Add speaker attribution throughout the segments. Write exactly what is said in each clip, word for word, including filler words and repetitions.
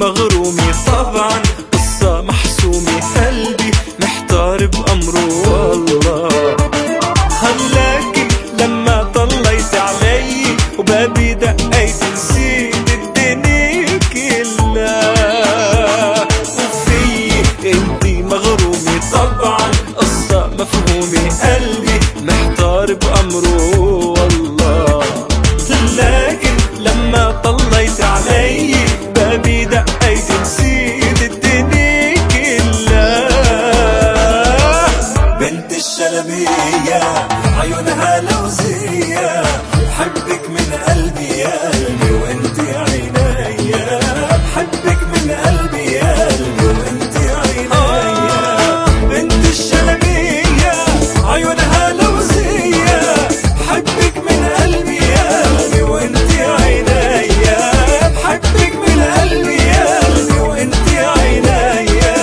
Speaker 1: مغرومة طبعا قصة محسومة، قلبي محتار بأمره والله. هلاكي لما طليت علي وبابي دقيت نسيت الدنيا كلها، وفيي انتي مغرومة طبعا قصة مفهومة، قلبي محتار بأمره والله. لكن لما طليت علي بابي دقيت نسيت الدنيا كلها. بنت الشلبية عيونها لوزية، بحبك من قلبي يا قلبي وانتي عينيا، بحبك من قلبي يا قلبي وانتي عينيا. بنت الشلبية عيونها لوزية، بحبك من قلبي يا قلبي وانتي عينيا، بحبك من قلبي يا قلبي وانتي عينيا.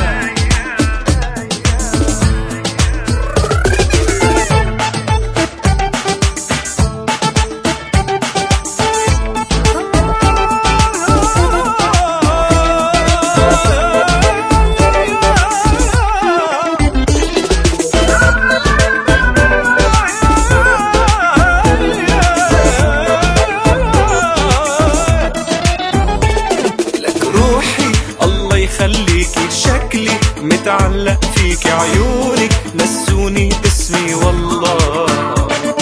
Speaker 1: خليكي شكلي متعلق فيكي، عيونك نسوني اسمي والله.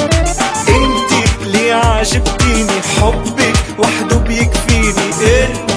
Speaker 1: انتي اللي عجبتيني، حبك وحده بيكفيني.